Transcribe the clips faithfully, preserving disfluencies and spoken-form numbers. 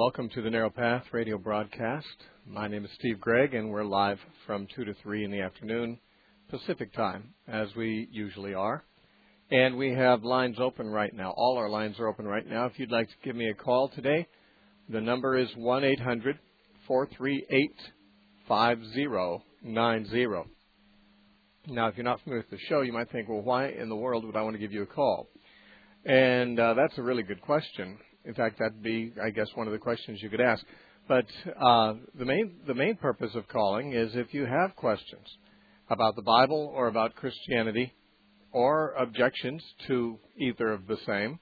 welcome to the Narrow Path radio broadcast. My name is Steve Gregg, and we're live from two to three in the afternoon Pacific time, as we usually are. And we have lines open right now. All our lines are open right now. If you'd like to give me a call today, the number is one eight hundred, four three eight, five zero nine zero. Now, if you're not familiar with the show, you might think, well, why in the world would I want to give you a call? And uh, that's a really good question. In fact, that'd be, I guess, one of the questions you could ask. But uh, the main the main purpose of calling is if you have questions about the Bible or about Christianity or objections to either of the same,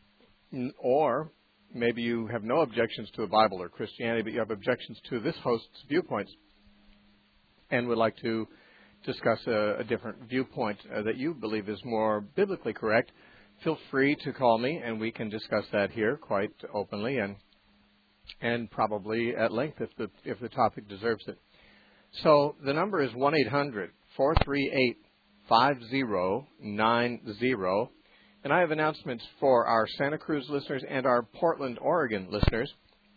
or maybe you have no objections to the Bible or Christianity, but you have objections to this host's viewpoints and would like to discuss a, a different viewpoint uh, that you believe is more biblically correct, feel free to call me, and we can discuss that here quite openly and and probably at length if the if the topic deserves it. So the number is one eight hundred, four three eight, five zero nine zero, and I have announcements for our Santa Cruz listeners and our Portland, Oregon listeners.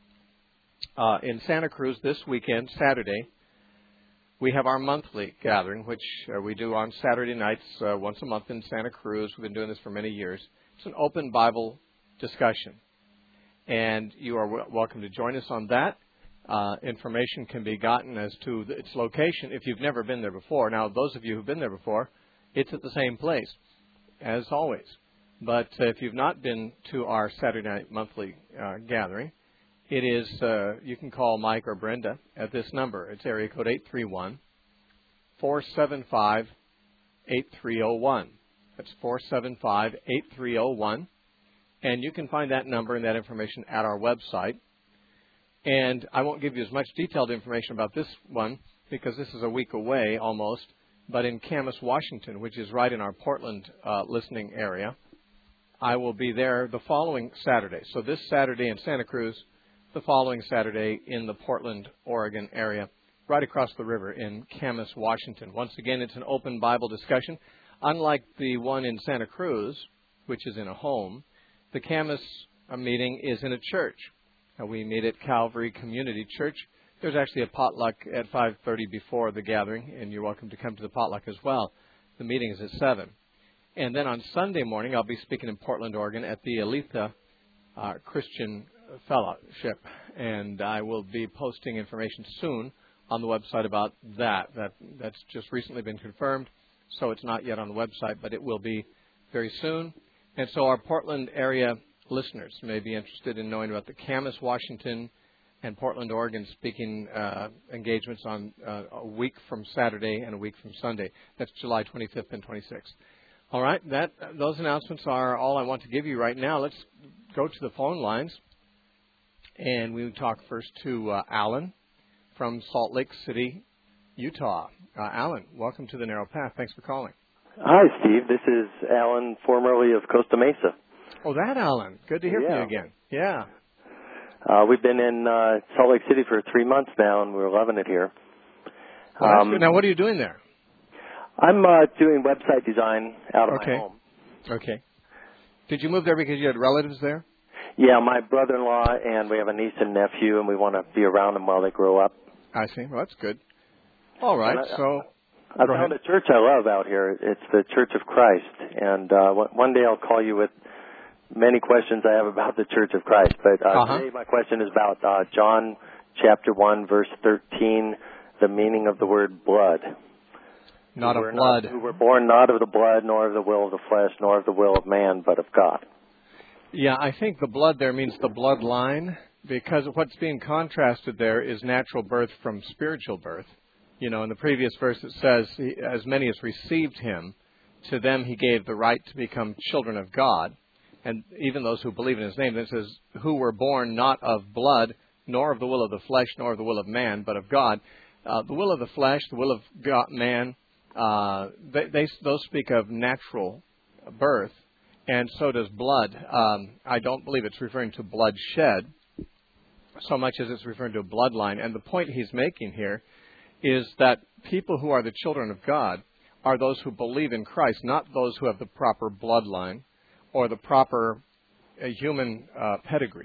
Uh, in Santa Cruz this weekend, Saturday, we have our monthly gathering, which uh, we do on Saturday nights uh, once a month in Santa Cruz. We've been doing this for many years. It's an open Bible discussion, and you are w- welcome to join us on that. Uh, information can be gotten as to the, its location if you've never been there before. Now, those of you who've been there before, it's at the same place, as always. But uh, if you've not been to our Saturday night monthly uh, gathering, It is, uh, you can call Mike or Brenda at this number. It's area code eight three one, four seven five, eight three zero one. That's four seven five, eight three zero one. And you can find that number and that information at our website. And I won't give you as much detailed information about this one because this is a week away almost, but in Camas, Washington, which is right in our Portland uh, listening area, I will be there the following Saturday. So this Saturday in Santa Cruz, the following Saturday in the Portland, Oregon area, right across the river in Camas, Washington. Once again, it's an open Bible discussion. Unlike the one in Santa Cruz, which is in a home, the Camas meeting is in a church. Uh, we meet at Calvary Community Church. There's actually a potluck at five thirty before the gathering, and you're welcome to come to the potluck as well. The meeting is at seven. And then on Sunday morning, I'll be speaking in Portland, Oregon at the Aletha uh, Christian Fellowship, and I will be posting information soon on the website about that. That that's just recently been confirmed, so it's not yet on the website, but it will be very soon. And so our Portland area listeners may be interested in knowing about the Camas, Washington, and Portland, Oregon speaking uh, engagements on uh, a week from Saturday and a week from Sunday. That's July twenty-fifth and twenty-sixth. All right, that those announcements are all I want to give you right now. Let's go to the phone lines. And we would talk first to uh, Alan from Salt Lake City, Utah. Uh, Alan, welcome to the Narrow Path. Thanks for calling. Hi, Steve. This is Alan, formerly of Costa Mesa. Oh, that Alan. Good to hear yeah. from you again. Yeah. Uh, we've been in uh, Salt Lake City for three months now, and we're loving it here. Well, that's um, good. Now, what are you doing there? I'm uh, doing website design out of okay. my home. Okay. Did you move there because you had relatives there? Yeah, my brother-in-law, and we have a niece and nephew, and we want to be around them while they grow up. I see. Well, that's good. All right. I, so I found ahead. a church I love out here. It's the Church of Christ. And uh, one day I'll call you with many questions I have about the Church of Christ. But uh, uh-huh. today my question is about uh, John chapter one, verse thirteen, the meaning of the word blood. Not who of blood. Not, who were born not of the blood, nor of the will of the flesh, nor of the will of man, but of God. Yeah, I think the blood there means the bloodline, because what's being contrasted there is natural birth from spiritual birth. You know, in the previous verse it says, as many as received him, to them he gave the right to become children of God. And even those who believe in his name, it says, who were born not of blood, nor of the will of the flesh, nor of the will of man, but of God. Uh, the will of the flesh, the will of God, man, uh, they, they, those speak of natural birth. And so does blood. Um, I don't believe it's referring to blood shed so much as it's referring to a bloodline. And the point he's making here is that people who are the children of God are those who believe in Christ, not those who have the proper bloodline or the proper uh, human uh, pedigree.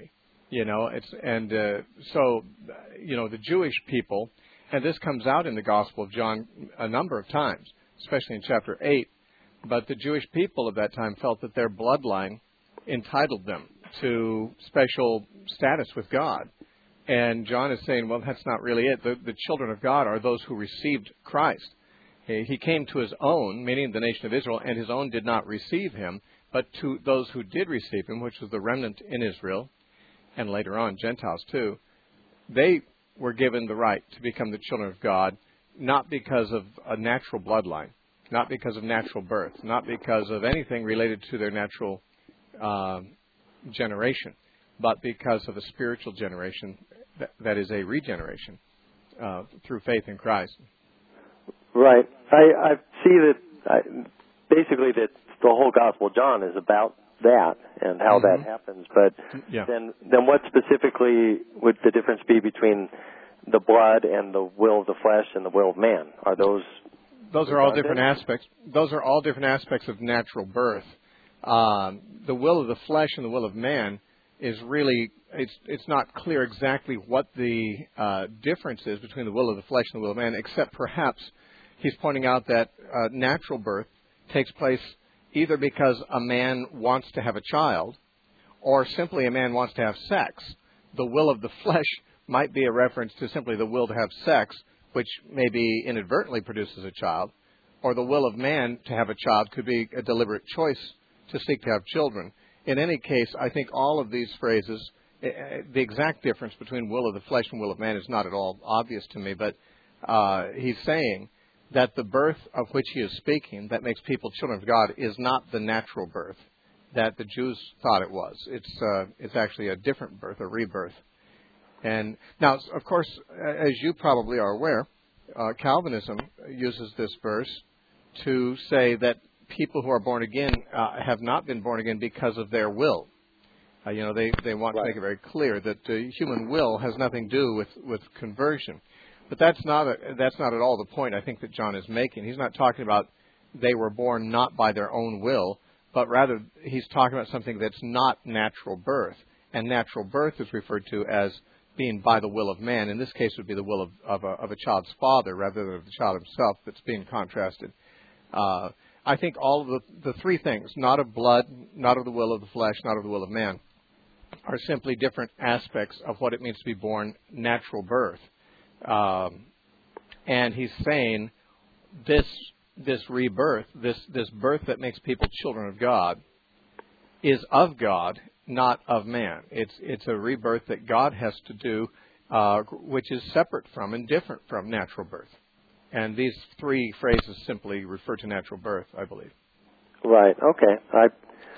You know, it's and uh, so, you know, the Jewish people, and this comes out in the Gospel of John a number of times, especially in chapter eight, but the Jewish people of that time felt that their bloodline entitled them to special status with God. And John is saying, well, that's not really it. The, the children of God are those who received Christ. He, he came to his own, meaning the nation of Israel, and his own did not receive him, but to those who did receive him, which was the remnant in Israel, and later on Gentiles too, they were given the right to become the children of God, not because of a natural bloodline, not because of natural birth, not because of anything related to their natural uh, generation, but because of a spiritual generation that, that is a regeneration uh, through faith in Christ. Right. I, I see that I, basically that the whole Gospel of John is about that and how mm-hmm. that happens. But yeah. then, then what specifically would the difference be between the blood and the will of the flesh and the will of man? Are those those are all different aspects? Those are all different aspects of natural birth. Um, the will of the flesh and the will of man is really, it's it's not clear exactly what the uh, difference is between the will of the flesh and the will of man, except perhaps he's pointing out that uh, natural birth takes place either because a man wants to have a child or simply a man wants to have sex. The will of the flesh might be a reference to simply the will to have sex, which maybe inadvertently produces a child, or the will of man to have a child could be a deliberate choice to seek to have children. In any case, I think all of these phrases, the exact difference between will of the flesh and will of man is not at all obvious to me, but uh, he's saying that the birth of which he is speaking, that makes people children of God, is not the natural birth that the Jews thought it was. It's uh, it's actually a different birth, a rebirth. And now, of course, as you probably are aware, uh, Calvinism uses this verse to say that people who are born again uh, have not been born again because of their will. Uh, you know, they, they want right. to make it very clear that the human will has nothing to do with, with conversion. But that's not a, that's not at all the point I think that John is making. He's not talking about they were born not by their own will, but rather he's talking about something that's not natural birth. And natural birth is referred to as being by the will of man. In this case, it would be the will of, of, a, of a child's father rather than of the child himself that's being contrasted. Uh, I think all of the, the three things, not of blood, not of the will of the flesh, not of the will of man, are simply different aspects of what it means to be born natural birth. Um, and he's saying this this rebirth, this this birth that makes people children of God, is of God, not of man. It's it's a rebirth that God has to do, uh, which is separate from and different from natural birth. And these three phrases simply refer to natural birth, I believe. Right. Okay. I,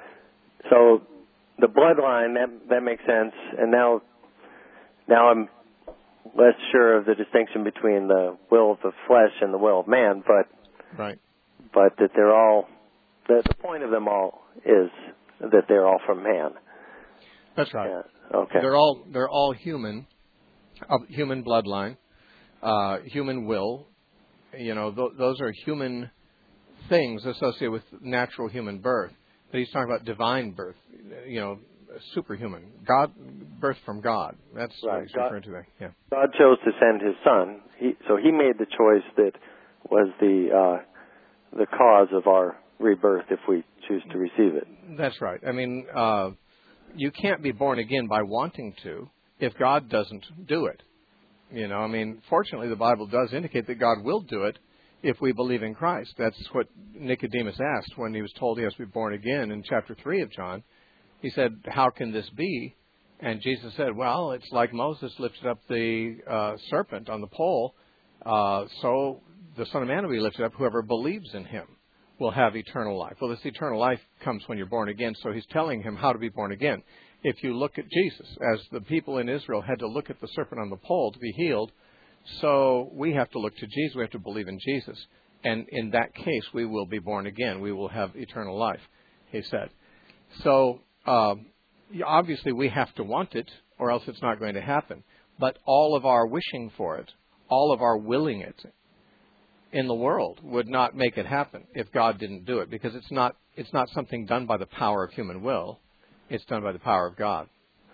so the bloodline, that that makes sense. And now now I'm less sure of the distinction between the will of the flesh and the will of man, but right. but that they're all, the, the point of them all is that they're all from man. That's right. Yeah. Okay. They're all they're all human, of human bloodline, uh, human will. You know, th- those are human things associated with natural human birth. But he's talking about divine birth. You know, superhuman, God, birth from God. That's right. what he's God, referring to there. Yeah. God chose to send His Son, he, so He made the choice that was the uh, the cause of our rebirth if we choose to receive it. That's right. I mean, uh, you can't be born again by wanting to if God doesn't do it. You know, I mean, fortunately, the Bible does indicate that God will do it if we believe in Christ. That's what Nicodemus asked when he was told he has to be born again in chapter three of John. He said, how can this be? And Jesus said, well, it's like Moses lifted up the uh, serpent on the pole, uh, so the Son of Man will be lifted up. Whoever believes in him will have eternal life. Well, this eternal life comes when you're born again, so he's telling him how to be born again. If you look at Jesus, as the people in Israel had to look at the serpent on the pole to be healed, so we have to look to Jesus. We have to believe in Jesus. And in that case, we will be born again. We will have eternal life, he said. So um, obviously we have to want it, or else it's not going to happen. But all of our wishing for it, all of our willing it in the world would not make it happen if God didn't do it, because it's not it's not something done by the power of human will. It's done by the power of God.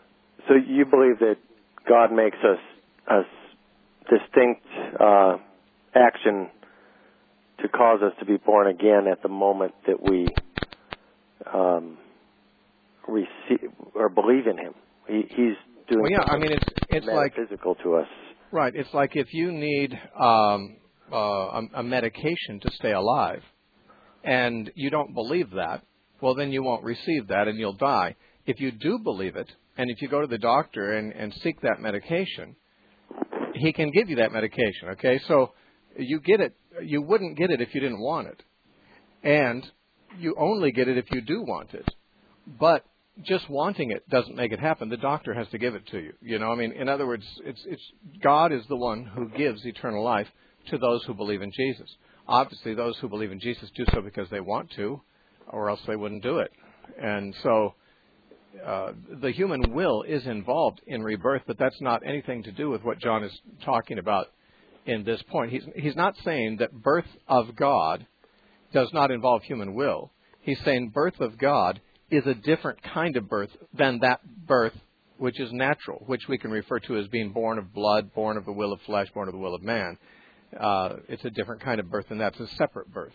so you believe that God makes us a distinct uh, action to cause us to be born again at the moment that we um, receive or believe in Him. He, he's doing well, yeah, I mean, it's it's like physical to us. Right. It's like if you need um, uh, a, a medication to stay alive, and you don't believe that, well, then you won't receive that, and you'll die. If you do believe it, and if you go to the doctor and, and seek that medication, he can give you that medication. Okay, so you get it. You wouldn't get it if you didn't want it, and you only get it if you do want it. But just wanting it doesn't make it happen. The doctor has to give it to you. You know, I mean, in other words, it's it's God is the one who gives eternal life to those who believe in Jesus. Obviously, those who believe in Jesus do so because they want to, or else they wouldn't do it. And so uh, the human will is involved in rebirth, but that's not anything to do with what John is talking about in this point. He's he's not saying that birth of God does not involve human will. He's saying birth of God is a different kind of birth than that birth which is natural, which we can refer to as being born of blood, born of the will of flesh, born of the will of man. Uh, it's a different kind of birth than that. It's a separate birth.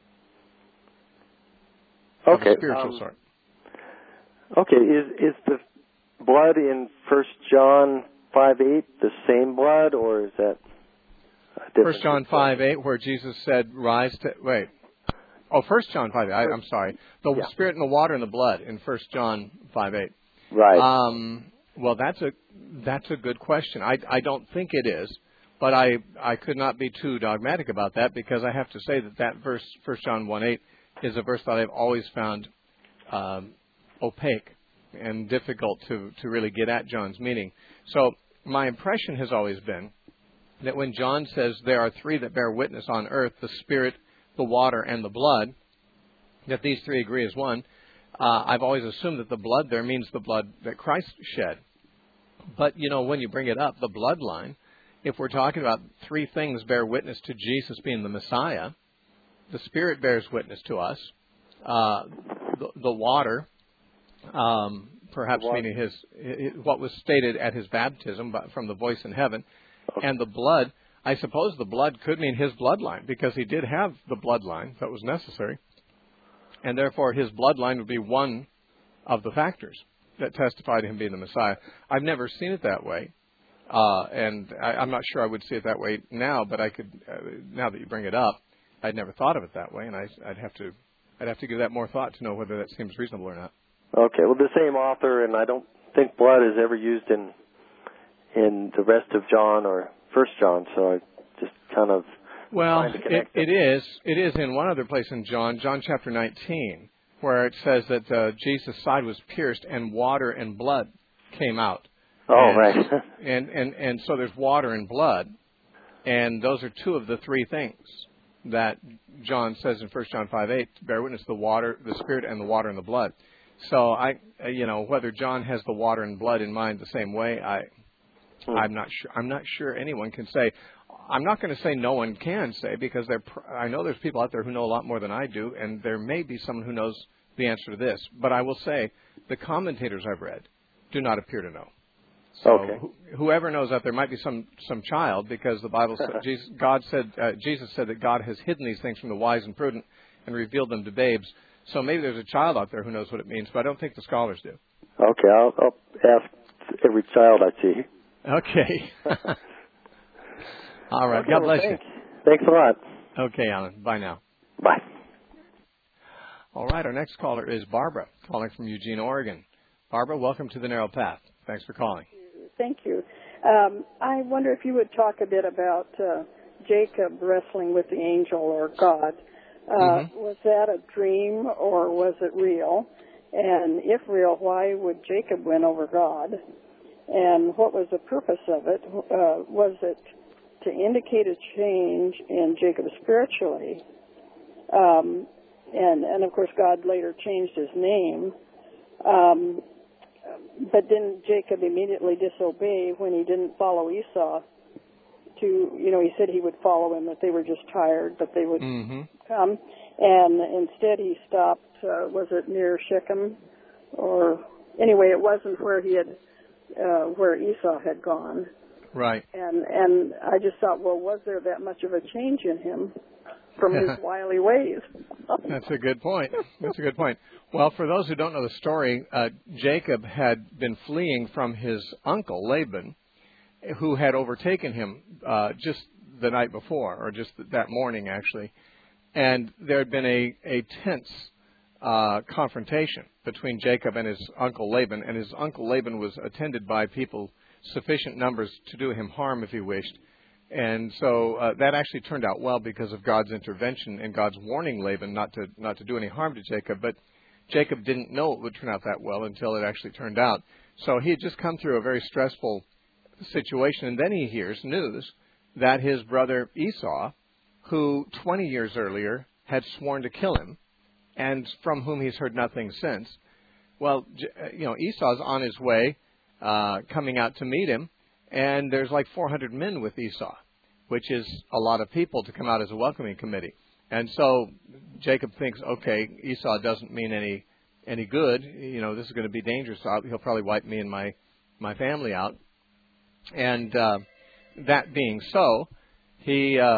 Okay. Of a spiritual um, sort. Okay. Is is the blood in First John five eight the same blood, or is that different? First John five eight, where Jesus said, "Rise to wait." Oh, First John five eight. I, I'm sorry. The yeah. Spirit and the water and the blood in First John five eight. Right. Um, well, that's a that's a good question. I I don't think it is, but I I could not be too dogmatic about that, because I have to say that that verse, First John one eight, is a verse that I've always found um, opaque and difficult to to really get at John's meaning. So my impression has always been that when John says there are three that bear witness on earth, the Spirit, the water, and the blood, that these three agree as one. Uh, I've always assumed that the blood there means the blood that Christ shed. But, you know, when you bring it up, the bloodline, if we're talking about three things bear witness to Jesus being the Messiah, the Spirit bears witness to us, uh, the, the water, um, perhaps the water. meaning his, his what was stated at his baptism from the voice in heaven, okay. And the blood, I suppose the blood could mean his bloodline, because he did have the bloodline that was necessary. And therefore his bloodline would be one of the factors that testify to him being the Messiah. I've never seen it that way. Uh, and I, I'm not sure I would see it that way now, but I could, uh, now that you bring it up, I'd never thought of it that way, and I, I'd have to I'd have to give that more thought to know whether that seems reasonable or not. Okay, well, the same author, and I don't think blood is ever used in in the rest of John or First John, so I just kind of well, it, it is it is in one other place in John, John chapter nineteen, where it says that uh, Jesus' side was pierced and water and blood came out. Oh, and, right. and and and so there's water and blood, and those are two of the three things that John says in First John five eight, bear witness the water, the Spirit, and the water and the blood. So I, you know, whether John has the water and blood in mind the same way, I, hmm. I'm not sure. I'm not sure anyone can say. I'm not going to say no one can say, because there. I know there's people out there who know a lot more than I do, and there may be someone who knows the answer to this. But I will say the commentators I've read do not appear to know. So okay. wh- whoever knows out there might be some, some child, because the Bible said, Jesus, God said, uh, Jesus said that God has hidden these things from the wise and prudent and revealed them to babes. So maybe there's a child out there who knows what it means, but I don't think the scholars do. Okay, I'll, I'll ask every child I see. Okay. All right. Okay, God well, bless thanks. you. Thanks a lot. Okay, Alan. Bye now. Bye. All right. Our next caller is Barbara, calling from Eugene, Oregon. Barbara, welcome to the Narrow Path. Thanks for calling. Thank you. Um, I wonder if you would talk a bit about uh, Jacob wrestling with the angel or God. Uh, mm-hmm. Was that a dream or was it real? And if real, why would Jacob win over God? And what was the purpose of it? Uh, was it to indicate a change in Jacob spiritually? Um, and, and, of course, God later changed his name. Um, but didn't Jacob immediately disobey when he didn't follow Esau? To, you know, he said he would follow him, that they were just tired, but they would mm-hmm. come. And instead he stopped, uh, was it near Shechem? Or, anyway, it wasn't where he had uh, where Esau had gone. Right. And and I just thought, well, was there that much of a change in him from his wily ways? That's a good point. That's a good point. Well, for those who don't know the story, uh, Jacob had been fleeing from his uncle, Laban, who had overtaken him uh, just the night before, or just that morning, actually. And there had been a, a tense uh, confrontation between Jacob and his uncle Laban, and his uncle Laban was attended by people sufficient numbers to do him harm if he wished. And so uh, that actually turned out well because of God's intervention and God's warning Laban not to not to do any harm to Jacob. But Jacob didn't know it would turn out that well until it actually turned out. So he had just come through a very stressful situation, and then he hears news that his brother Esau, who twenty years earlier had sworn to kill him, and from whom he's heard nothing since, well, you know, Esau's on his way, uh, coming out to meet him, and there's like four hundred men with Esau, which is a lot of people to come out as a welcoming committee. And so Jacob thinks, okay, Esau doesn't mean any any good. You know, this is going to be dangerous. So he'll probably wipe me and my, my family out. And uh, that being so, he, uh,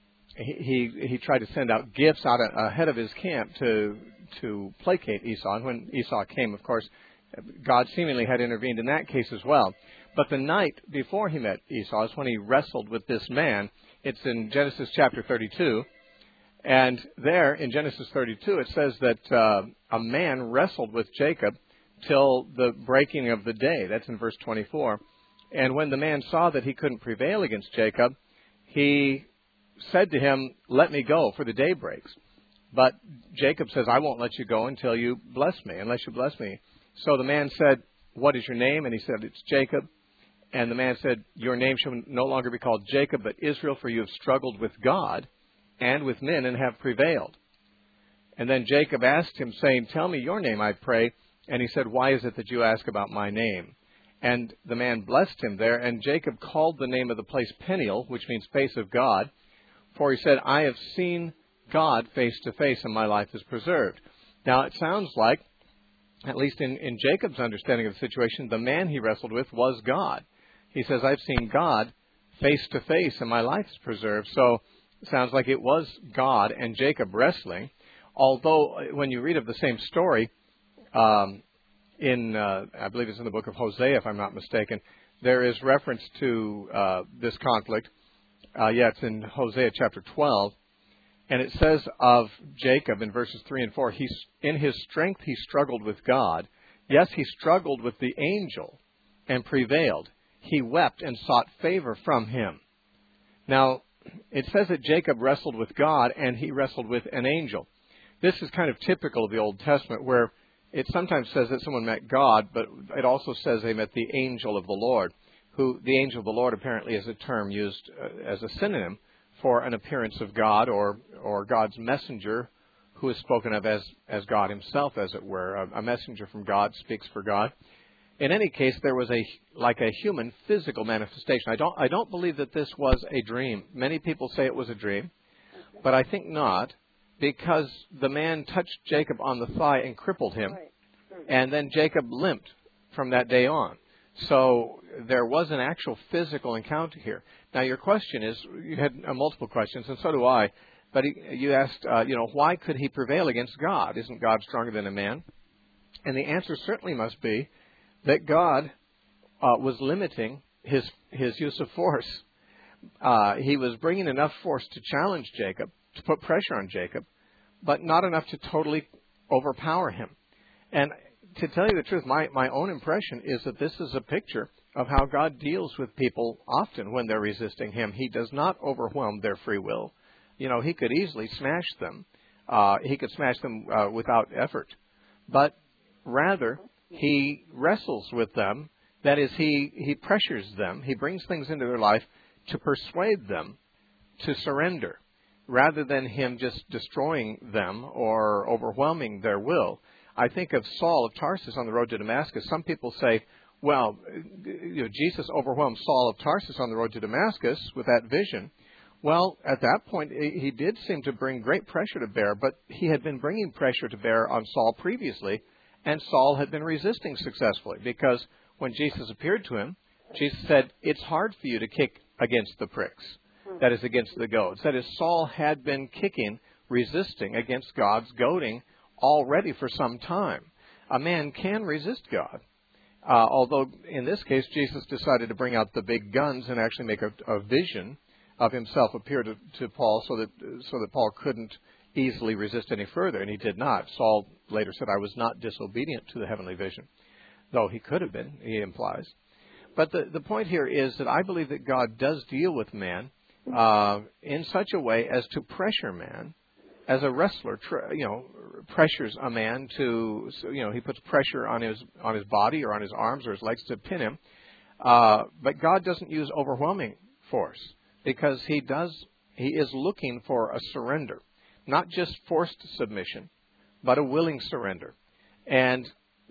he he he tried to send out gifts out ahead of his camp to to placate Esau. And when Esau came, of course, God seemingly had intervened in that case as well. But the night before he met Esau is when he wrestled with this man. It's in Genesis chapter thirty-two. And there in Genesis thirty-two, it says that uh, a man wrestled with Jacob till the breaking of the day. That's in verse twenty-four. And when the man saw that he couldn't prevail against Jacob, he said to him, "Let me go, for the day breaks." But Jacob says, "I won't let you go until you bless me, unless you bless me." So the man said, "What is your name?" And he said, "It's Jacob." And the man said, "Your name shall no longer be called Jacob, but Israel, for you have struggled with God and with men and have prevailed." And then Jacob asked him, saying, "Tell me your name, I pray." And he said, "Why is it that you ask about my name?" And the man blessed him there, and Jacob called the name of the place Peniel, which means face of God, for he said, "I have seen God face to face, and my life is preserved." Now, it sounds like, at least in, in Jacob's understanding of the situation, the man he wrestled with was God. He says, "I've seen God face to face, and my life is preserved." So it sounds like it was God and Jacob wrestling. Although, when you read of the same story, um, in uh, I believe it's in the book of Hosea, if I'm not mistaken, there is reference to uh, this conflict. Uh, yeah, it's in Hosea chapter twelve. And it says of Jacob in verses three and four, he's, in his strength he struggled with God. Yes, he struggled with the angel and prevailed. He wept and sought favor from him. Now, it says that Jacob wrestled with God and he wrestled with an angel. This is kind of typical of the Old Testament, where it sometimes says that someone met God, but it also says they met the angel of the Lord, who the angel of the Lord apparently is a term used uh, as a synonym for an appearance of God, or or God's messenger, who is spoken of as, as God himself, as it were. A, a messenger from God speaks for God. In any case, there was a like a human physical manifestation. I don't I don't believe that this was a dream. Many people say it was a dream, but I think not, because the man touched Jacob on the thigh and crippled him, and then Jacob limped from that day on. So there was an actual physical encounter here. Now, your question is, you had uh, multiple questions, and so do I, but he, you asked, uh, you know, why could he prevail against God? Isn't God stronger than a man? And the answer certainly must be that God uh, was limiting his his use of force. Uh, he was bringing enough force to challenge Jacob, to put pressure on Jacob, but not enough to totally overpower him. And to tell you the truth, my, my own impression is that this is a picture of how God deals with people often when they're resisting him. He does not overwhelm their free will. You know, he could easily smash them. Uh, he could smash them uh, without effort. But rather, he wrestles with them. That is, he, he pressures them. He brings things into their life to persuade them to surrender, rather than him just destroying them or overwhelming their will. I think of Saul of Tarsus on the road to Damascus. Some people say, well, you know, Jesus overwhelmed Saul of Tarsus on the road to Damascus with that vision. Well, at that point, he did seem to bring great pressure to bear, but he had been bringing pressure to bear on Saul previously, and Saul had been resisting successfully, because when Jesus appeared to him, Jesus said, it's hard for you to kick against the pricks, that is, against the goads. That is, Saul had been kicking, resisting against God's goading already for some time. A man can resist God. Uh, although, in this case, Jesus decided to bring out the big guns and actually make a, a vision of himself appear to, to Paul so that so that Paul couldn't easily resist any further, and he did not. Saul later said, I was not disobedient to the heavenly vision, though he could have been, he implies. But the, the point here is that I believe that God does deal with man uh, in such a way as to pressure man, as a wrestler, tr- you know, pressures a man to, you know, he puts pressure on his on his body or on his arms or his legs to pin him. Uh, but God doesn't use overwhelming force, because he does, he is looking for a surrender, not just forced submission, but a willing surrender. And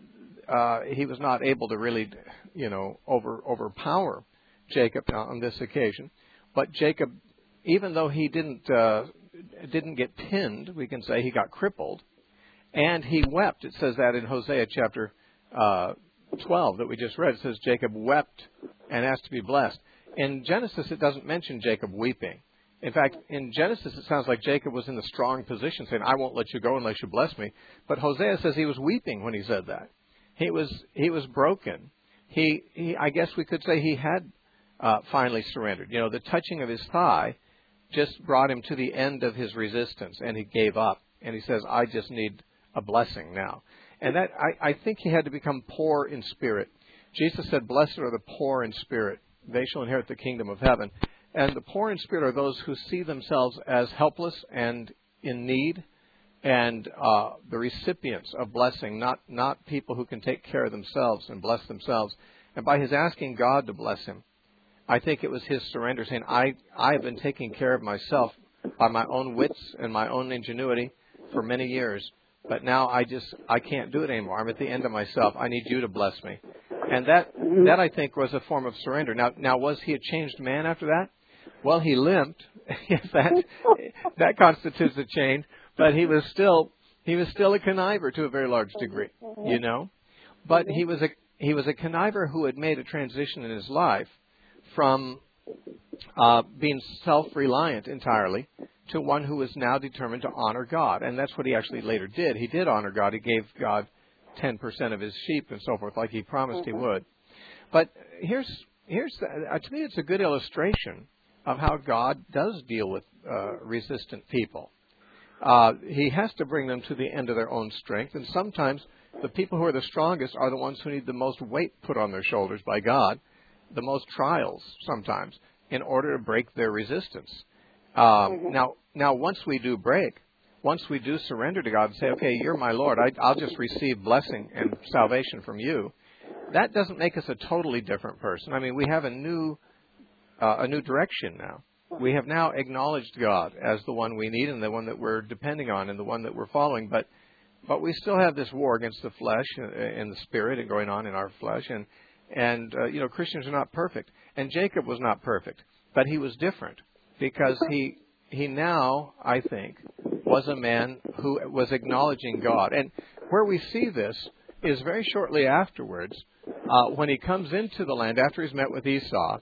uh, he was not able to really, you know, over overpower Jacob on this occasion. But Jacob, even though he didn't uh, didn't get pinned, we can say he got crippled, and he wept. It says that in Hosea chapter uh, twelve that we just read. It says Jacob wept and asked to be blessed. In Genesis, it doesn't mention Jacob weeping. In fact, in Genesis, it sounds like Jacob was in the strong position, saying, I won't let you go unless you bless me. But Hosea says he was weeping when he said that. He was he was broken. He, he I guess we could say he had uh, finally surrendered. You know, the touching of his thigh just brought him to the end of his resistance, and he gave up. And he says, I just need a blessing now. And that I, I think he had to become poor in spirit. Jesus said, blessed are the poor in spirit. They shall inherit the kingdom of heaven. And the poor in spirit are those who see themselves as helpless and in need, and uh, the recipients of blessing, not, not people who can take care of themselves and bless themselves. And by his asking God to bless him, I think it was his surrender, saying, I, I have been taking care of myself by my own wits and my own ingenuity for many years, but now I just, I can't do it anymore. I'm at the end of myself. I need you to bless me. And that, that I think was a form of surrender. Now, now was he a changed man after that? Well, he limped. Yes, that, that constitutes a change, but he was still, he was still a conniver to a very large degree, you know? But he was a, he was a conniver who had made a transition in his life from uh, being self-reliant entirely to one who was now determined to honor God. And that's what he actually later did. He did honor God. He gave God ten percent of his sheep and so forth, like he promised he would. But here's, here's the, uh, to me, it's a good illustration of how God does deal with uh, resistant people. Uh, he has to bring them to the end of their own strength. And sometimes the people who are the strongest are the ones who need the most weight put on their shoulders by God, the most trials sometimes, in order to break their resistance. Um, mm-hmm. Now, now, once we do break, once we do surrender to God and say, okay, you're my Lord, I, I'll just receive blessing and salvation from you, that doesn't make us a totally different person. I mean, we have a new, uh, a new direction now. We have now acknowledged God as the one we need and the one that we're depending on and the one that we're following, but but we still have this war against the flesh and the spirit and going on in our flesh, and And, uh, you know, Christians are not perfect. And Jacob was not perfect, but he was different because he he now, I think, was a man who was acknowledging God. And where we see this is very shortly afterwards, uh, when he comes into the land after he's met with Esau,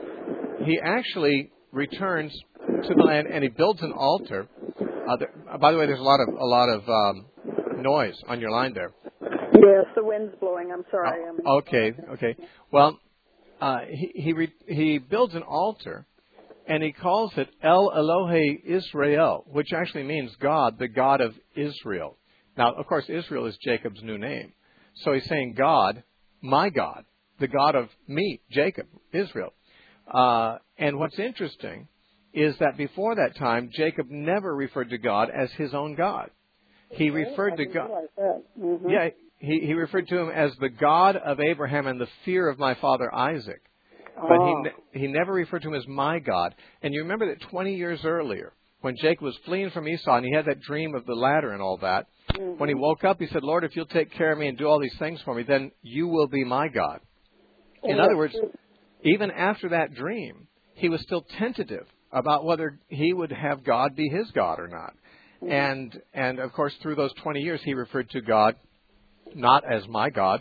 he actually returns to the land and he builds an altar. Uh, there, by the way, there's a lot of a lot of um, noise on your line there. Yes, the wind's blowing. I'm sorry. Oh, okay, okay. Well, uh, he he, re, he builds an altar, and he calls it El Elohe Israel, which actually means God, the God of Israel. Now, of course, Israel is Jacob's new name. So he's saying, God, my God, the God of me, Jacob, Israel. Uh, and what's interesting is that before that time, Jacob never referred to God as his own God. He okay, referred to God. Mm-hmm. Yeah. He, he referred to him as the God of Abraham and the fear of my father Isaac. But oh. he he never referred to him as my God. And you remember that twenty years earlier, when Jacob was fleeing from Esau and he had that dream of the ladder and all that, mm-hmm. when he woke up, he said, Lord, if you'll take care of me and do all these things for me, then you will be my God. In other words, even after that dream, he was still tentative about whether he would have God be his God or not. Mm-hmm. And, and of course, through those twenty years, he referred to God not as my God, but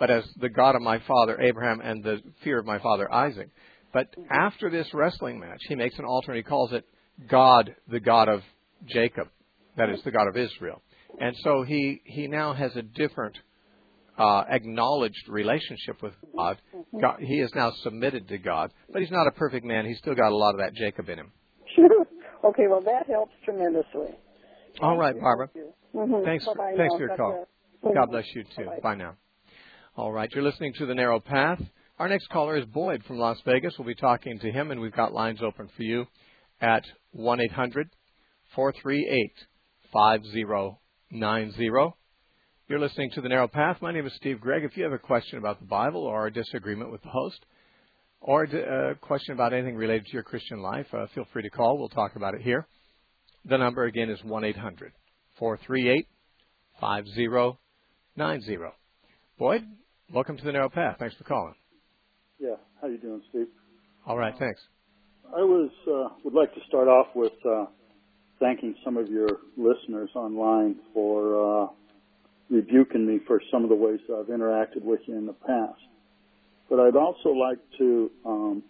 but as the God of my father Abraham and the fear of my father Isaac. But after this wrestling match, he makes an altar and he calls it God, the God of Jacob. That is the God of Israel. And so he, he now has a different uh, acknowledged relationship with God. God. He is now submitted to God. But he's not a perfect man. He's still got a lot of that Jacob in him. Sure. Okay, well, that helps tremendously. All right, Barbara. Mm-hmm. Thanks, for, Bye-bye thanks now. for your God call. bless. God bless you, too. Bye-bye. Bye now. All right, you're listening to The Narrow Path. Our next caller is Boyd from Las Vegas. We'll be talking to him, and we've got lines open for you at one eight hundred four three eight five zero nine zero. You're listening to The Narrow Path. My name is Steve Gregg. If you have a question about the Bible or a disagreement with the host or a question about anything related to your Christian life, uh, feel free to call. We'll talk about it here. The number again is one eight hundred four three eight five zero nine zero. Boyd, welcome to The Narrow Path. Thanks for calling. Yeah, how you doing, Steve? All right, thanks. I was uh, would like to start off with uh, thanking some of your listeners online for uh, rebuking me for some of the ways I've interacted with you in the past. But I'd also like to um,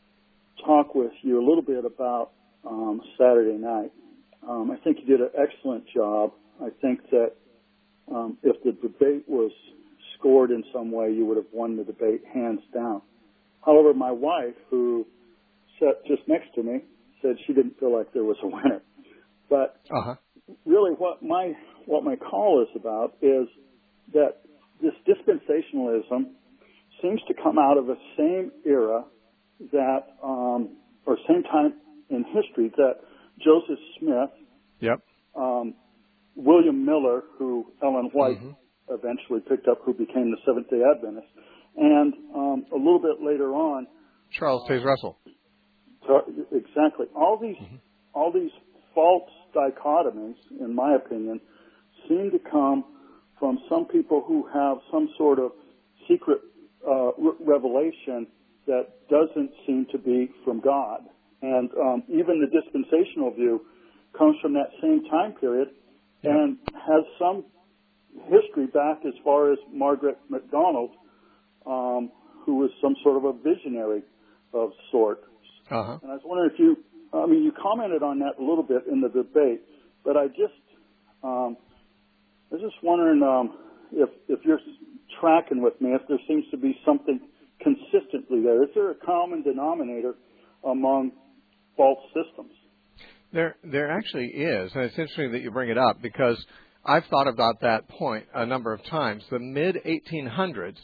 talk with you a little bit about um, Saturday night. Um, I think you did an excellent job. I think that um, if the debate was scored in some way, you would have won the debate hands down. However, my wife, who sat just next to me, said she didn't feel like there was a winner. But uh-huh. really what my what my call is about is that this dispensationalism seems to come out of the same era that, um, or same time in history that Joseph Smith, yep. um, William Miller, who Ellen White mm-hmm. eventually picked up, who became the Seventh-day Adventist, and um, a little bit later on, Charles Taze Russell. So, exactly. All these, mm-hmm. all these false dichotomies, in my opinion, seem to come from some people who have some sort of secret uh, re- revelation that doesn't seem to be from God. And um, even the dispensational view comes from that same time period yep. and has some history back as far as Margaret MacDonald, um, who was some sort of a visionary of sorts. Uh-huh. And I was wondering if you, I mean, you commented on that a little bit in the debate, but I just, um, I was just wondering um, if if you're tracking with me, if there seems to be something consistently there. Is there a common denominator among false systems? There, there actually is, and it's interesting that you bring it up because I've thought about that point a number of times. The mid eighteen hundreds,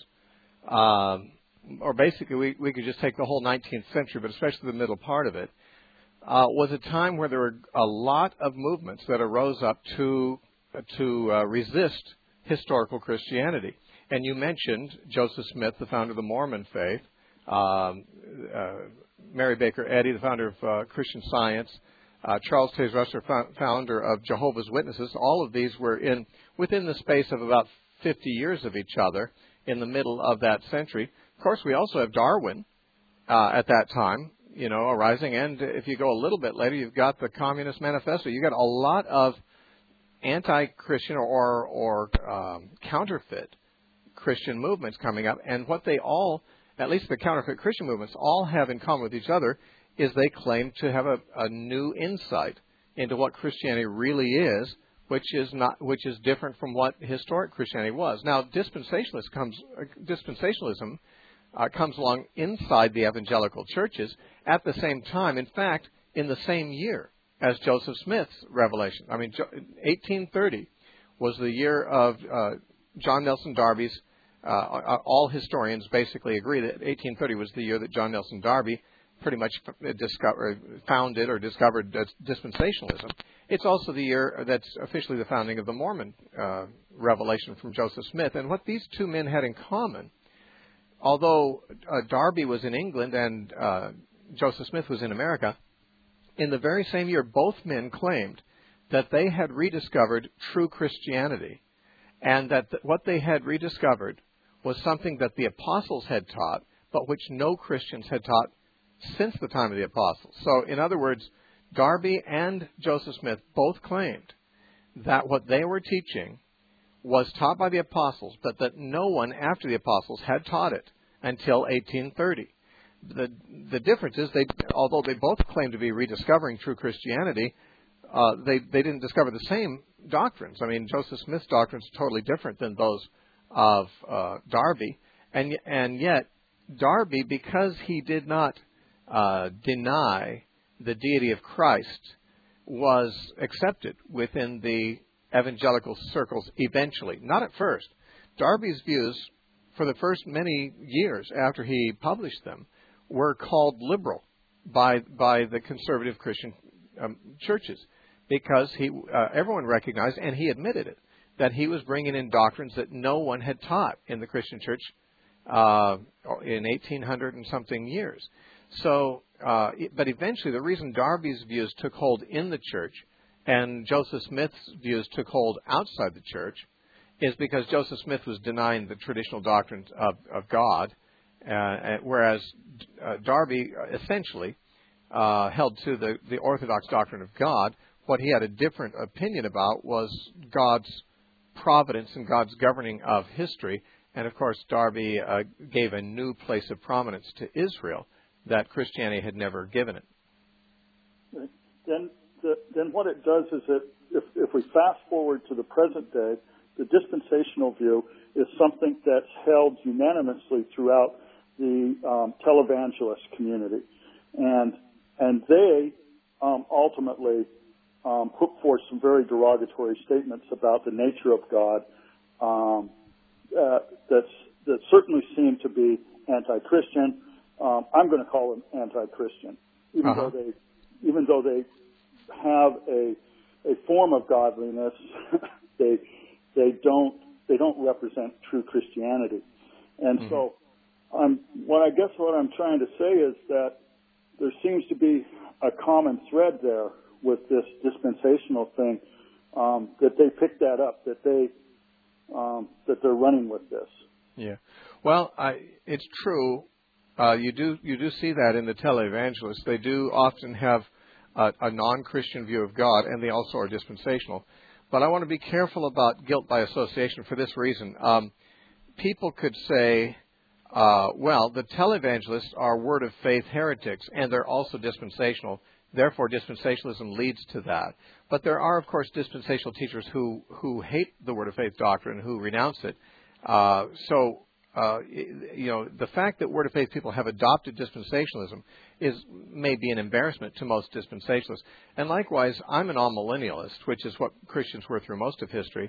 um, or basically we, we could just take the whole nineteenth century, but especially the middle part of it, uh, was a time where there were a lot of movements that arose up to to uh, resist historical Christianity. And you mentioned Joseph Smith, the founder of the Mormon faith, um, uh, Mary Baker Eddy, the founder of uh, Christian Science, uh, Charles Taze Russell, founder of Jehovah's Witnesses. All of these were in within the space of about fifty years of each other in the middle of that century. Of course, we also have Darwin uh, at that time, you know, arising. And if you go a little bit later, you've got the Communist Manifesto. You've got a lot of anti-Christian or, or um, counterfeit Christian movements coming up. And what they all, at least the counterfeit Christian movements, all have in common with each other is they claim to have a, a new insight into what Christianity really is, which is not, which is different from what historic Christianity was. Now, dispensationalism comes, uh, dispensationalism uh, comes along inside the evangelical churches at the same time. In fact, in the same year as Joseph Smith's revelation. I mean, eighteen thirty was the year of uh, John Nelson Darby's. Uh, all historians basically agree that eighteen thirty was the year that John Nelson Darby pretty much discovered, founded or discovered dispensationalism. It's also the year that's officially the founding of the Mormon uh, revelation from Joseph Smith. And what these two men had in common, although uh, Darby was in England and uh, Joseph Smith was in America, in the very same year, both men claimed that they had rediscovered true Christianity and that th- what they had rediscovered was something that the apostles had taught, but which no Christians had taught since the time of the apostles. So, in other words, Darby and Joseph Smith both claimed that what they were teaching was taught by the apostles, but that no one after the apostles had taught it until eighteen thirty. The the difference is, they, although they both claim to be rediscovering true Christianity, uh, they they didn't discover the same doctrines. I mean, Joseph Smith's doctrines are totally different than those of uh, Darby, and and yet Darby, because he did not uh, deny the deity of Christ, was accepted within the evangelical circles eventually. Not at first. Darby's views, for the first many years after he published them, were called liberal by by the conservative Christian um, churches, because he uh, everyone recognized, and he admitted it, that he was bringing in doctrines that no one had taught in the Christian church uh, in eighteen hundred and something years. So, uh, but eventually, the reason Darby's views took hold in the church and Joseph Smith's views took hold outside the church is because Joseph Smith was denying the traditional doctrines of, of God, uh, whereas uh, Darby essentially uh, held to the, the orthodox doctrine of God. What he had a different opinion about was God's providence and God's governing of history. And, of course, Darby uh, gave a new place of prominence to Israel that Christianity had never given it. Then, the, then what it does is that if, if we fast forward to the present day, the dispensational view is something that's held unanimously throughout the um, televangelist community. And, and they um, ultimately um, put forth some very derogatory statements about the nature of God um, uh, that's, that certainly seem to be anti-Christian. Um, I'm going to call them anti-Christian, even uh-huh. though they, even though they have a a form of godliness, they they don't they don't represent true Christianity. And mm-hmm. so, um, what I guess what I'm trying to say is that there seems to be a common thread there with this dispensational thing, um, that they picked that up, that they um, that they're running with this. Yeah, well, I, it's true. Uh, you do you do see that in the televangelists. They do often have a, a non-Christian view of God, and they also are dispensational. But I want to be careful about guilt by association for this reason. Um, people could say, uh, well, the televangelists are word of faith heretics, and they're also dispensational. Therefore, dispensationalism leads to that. But there are, of course, dispensational teachers who, who hate the word of faith doctrine, who renounce it. Uh, so... Uh, you know, the fact that Word of Faith people have adopted dispensationalism is may be an embarrassment to most dispensationalists. And likewise, I'm an all-millennialist, which is what Christians were through most of history.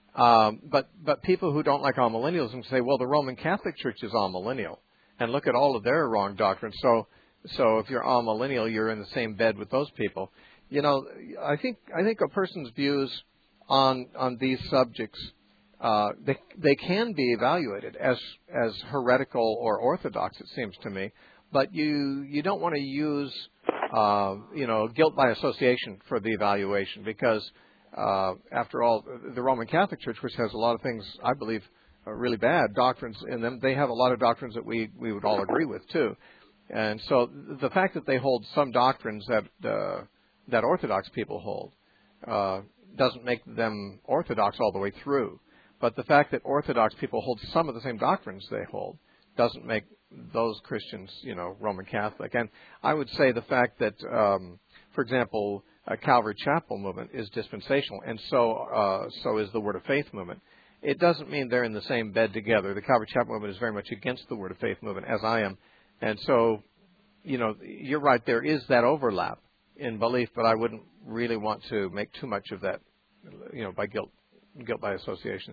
Um, but but people who don't like all-millennialism say, well, the Roman Catholic Church is all-millennial, and look at all of their wrong doctrines. So so if you're all-millennial, you're in the same bed with those people. You know, I think I think a person's views on on these subjects, Uh, they they can be evaluated as as heretical or orthodox, it seems to me, but you you don't want to use uh, you know guilt by association for the evaluation, because uh, after all, the Roman Catholic Church, which has a lot of things I believe are really bad doctrines in them, they have a lot of doctrines that we we would all agree with too, and so the fact that they hold some doctrines that uh, that Orthodox people hold uh, doesn't make them orthodox all the way through. But the fact that Orthodox people hold some of the same doctrines they hold doesn't make those Christians, you know, Roman Catholic. And I would say the fact that, um, for example, a Calvary Chapel movement is dispensational, and so uh, so is the Word of Faith movement. It doesn't mean they're in the same bed together. The Calvary Chapel movement is very much against the Word of Faith movement, as I am. And so, you know, you're right, there is that overlap in belief, but I wouldn't really want to make too much of that, you know, by guilt, guilt by association.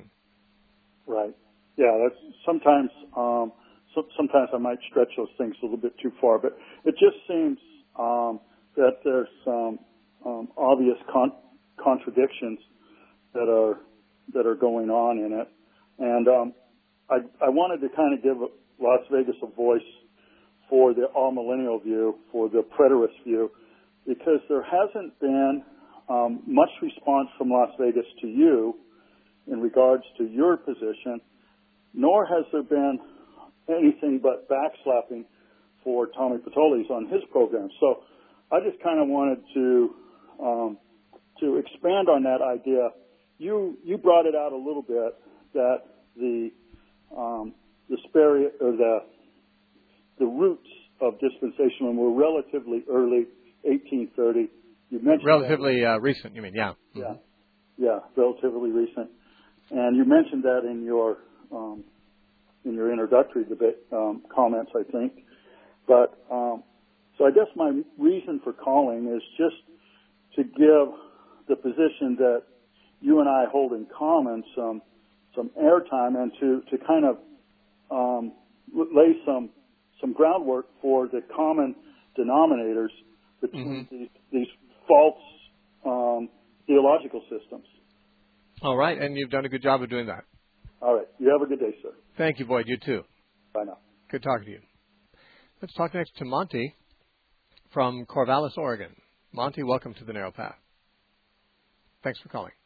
Right. Yeah. That's sometimes. Um, so, sometimes I might stretch those things a little bit too far, but it just seems um, that there's some um, obvious con- contradictions that are that are going on in it, and um, I, I wanted to kind of give Las Vegas a voice for the all-millennial view, for the preterist view, because there hasn't been um, much response from Las Vegas to you in regards to your position, nor has there been anything but backslapping for Tommy Patolis on his program. So I just kind of wanted to um, to expand on that idea you you brought it out a little bit that the um, the spirit or the the roots of dispensationalism were relatively early, eighteen thirty. You mentioned relatively uh, recent. You mean, yeah, yeah, mm-hmm. yeah, relatively recent. And you mentioned that in your um, in your introductory debate um, comments, I think. But um, so I guess my reason for calling is just to give the position that you and I hold in common some some airtime, and to to kind of um, lay some some groundwork for the common denominators between mm-hmm. these, these false um, theological systems. All right, and you've done a good job of doing that. All right. You have a good day, sir. Thank you, Boyd. You too. Bye now. Good talking to you. Let's talk next to Monty from Corvallis, Oregon. Monty, welcome to the Narrow Path. Thanks for calling.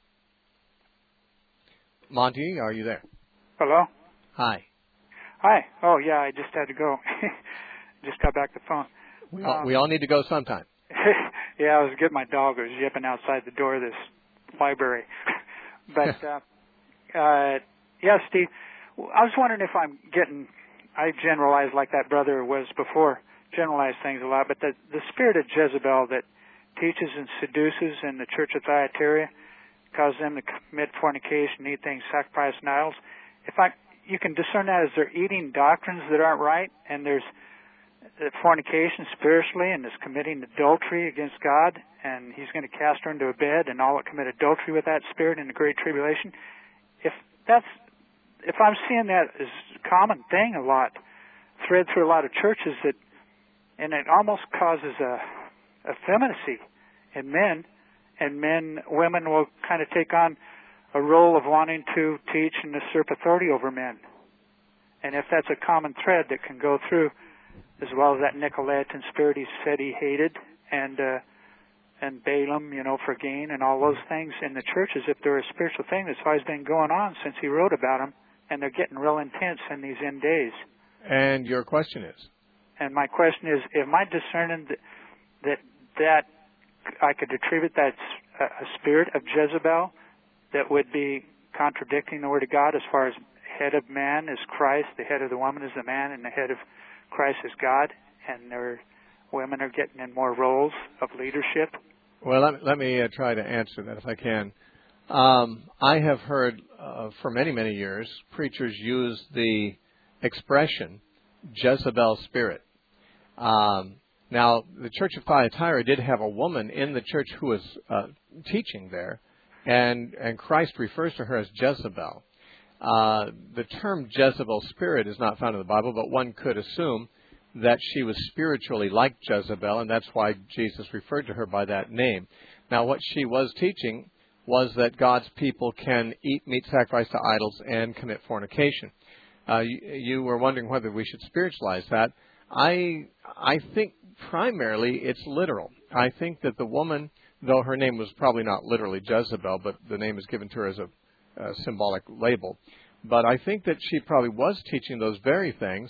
Monty, are you there? Hello? Hi. Hi. Oh, yeah, I just had to go. Just got back the phone. We all, um, we all need to go sometime. Yeah, I was getting my dog. I was yipping outside the door of this library. But, uh, uh, yeah, Steve, I was wondering if I'm getting, I generalize like that brother was before, generalize things a lot, but the, the spirit of Jezebel that teaches and seduces in the church of Thyatira, causes them to commit fornication, eat things sacrificed in idols. If I, you can discern that as they're eating doctrines that aren't right, and there's fornication spiritually, and is committing adultery against God, and he's going to cast her into a bed, and all that commit adultery with that spirit in the Great Tribulation. If that's, if I'm seeing that as a common thing a lot, thread through a lot of churches, that, and it almost causes a effeminacy in men, and men, women will kind of take on a role of wanting to teach and usurp authority over men. And if that's a common thread that can go through, as well as that Nicolaitan spirit he said he hated, and uh, and Balaam, you know, for gain, and all those things in the churches, if they're a spiritual thing that's always been going on since he wrote about them, and they're getting real intense in these end days. And your question is? And my question is, am I discerning that that, that I could attribute that a, a spirit of Jezebel that would be contradicting the Word of God as far as head of man is Christ, the head of the woman is the man, and the head of Christ is God, and their women are getting in more roles of leadership? Well, let, let me uh, try to answer that if I can. Um, I have heard uh, for many, many years preachers use the expression Jezebel spirit. Um, now, the Church of Thyatira did have a woman in the church who was uh, teaching there, and, and Christ refers to her as Jezebel. Uh, the term Jezebel spirit is not found in the Bible, but one could assume that she was spiritually like Jezebel, and that's why Jesus referred to her by that name. Now, what she was teaching was that God's people can eat meat sacrificed to idols and commit fornication. Uh, you, you were wondering whether we should spiritualize that. I I think primarily it's literal. I think that the woman, though her name was probably not literally Jezebel, but the name is given to her as a Uh, symbolic label. But I think that she probably was teaching those very things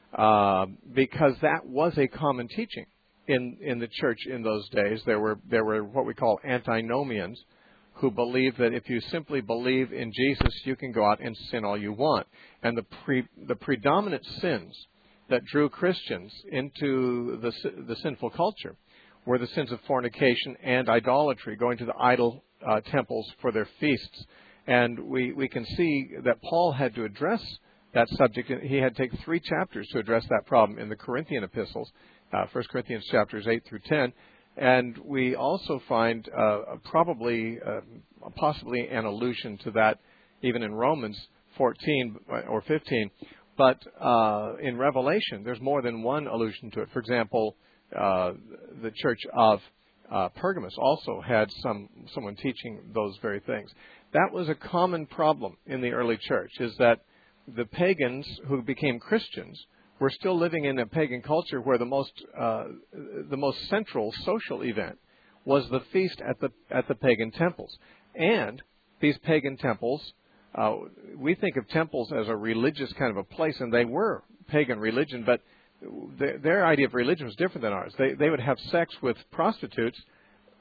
uh, because that was a common teaching in, in the church in those days. There were there were what we call antinomians who believed that if you simply believe in Jesus, you can go out and sin all you want. And the pre, the predominant sins that drew Christians into the the sinful culture were the sins of fornication and idolatry, going to the idol uh, temples for their feasts. And we, we can see that Paul had to address that subject. He had to take three chapters to address that problem in the Corinthian epistles, uh, First Corinthians chapters eight through ten. And we also find uh, probably, uh, possibly an allusion to that even in Romans fourteen or fifteen. But uh, in Revelation, there's more than one allusion to it. For example, uh, the church of uh, Pergamos also had some someone teaching those very things. That was a common problem in the early church, is that the pagans who became Christians were still living in a pagan culture where the most uh, the most central social event was the feast at the at the pagan temples. And these pagan temples, uh, we think of temples as a religious kind of a place, and they were pagan religion, but their, their idea of religion was different than ours. They they would have sex with prostitutes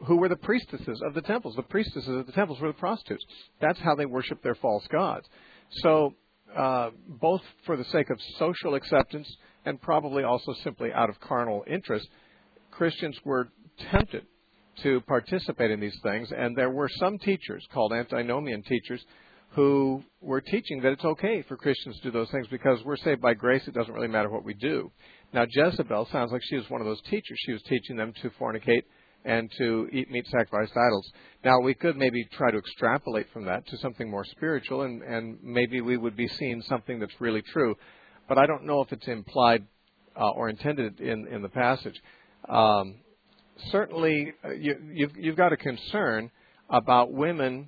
who were the priestesses of the temples. The priestesses of the temples were the prostitutes. That's how they worshiped their false gods. So uh, both for the sake of social acceptance and probably also simply out of carnal interest, Christians were tempted to participate in these things. And there were some teachers called antinomian teachers who were teaching that it's okay for Christians to do those things because we're saved by grace. It doesn't really matter what we do. Now, Jezebel sounds like she was one of those teachers. She was teaching them to fornicate and to eat meat sacrificed to idols. Now, we could maybe try to extrapolate from that to something more spiritual, and, and maybe we would be seeing something that's really true. But I don't know if it's implied uh, or intended in, in the passage. Um, certainly, uh, you, you've, you've got a concern about women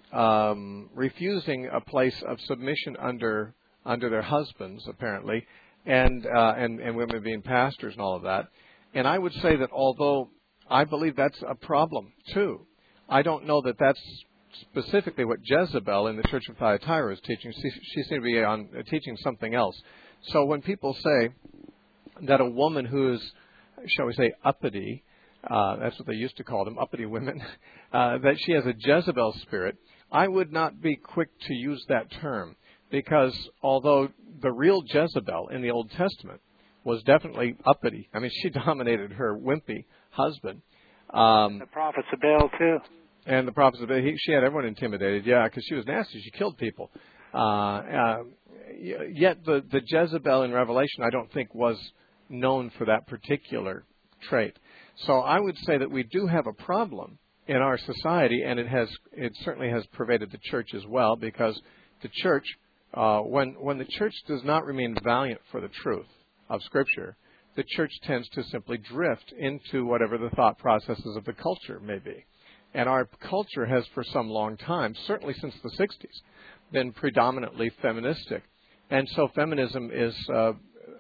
um, refusing a place of submission under under their husbands, apparently, and, uh, and and women being pastors and all of that. And I would say that although I believe that's a problem too, I don't know that that's specifically what Jezebel in the Church of Thyatira is teaching. She, she seemed to be on uh, teaching something else. So when people say that a woman who is, shall we say, uppity, uh, that's what they used to call them, uppity women, uh, that she has a Jezebel spirit, I would not be quick to use that term, because although the real Jezebel in the Old Testament was definitely uppity, I mean, she dominated her wimpy husband. Um, the prophets of Baal, too. And the prophets of Baal, he, she had everyone intimidated, yeah, because she was nasty. She killed people. Uh, uh, yet the, the Jezebel in Revelation, I don't think, was known for that particular trait. So I would say that we do have a problem in our society, and it has it certainly has pervaded the church as well, because the church, uh, when when the church does not remain valiant for the truth of Scripture, the church tends to simply drift into whatever the thought processes of the culture may be. And our culture has for some long time, certainly since the sixties, been predominantly feministic. And so feminism is uh,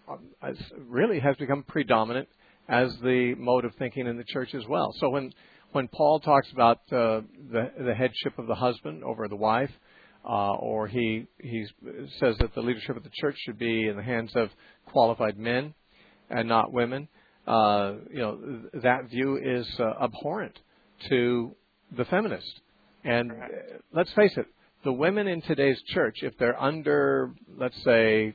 really has become predominant as the mode of thinking in the church as well. So when When Paul talks about uh, the, the headship of the husband over the wife, uh, or he he says that the leadership of the church should be in the hands of qualified men and not women, uh, you know, that view is uh, abhorrent to the feminist. And uh, let's face it, the women in today's church, if they're under, let's say,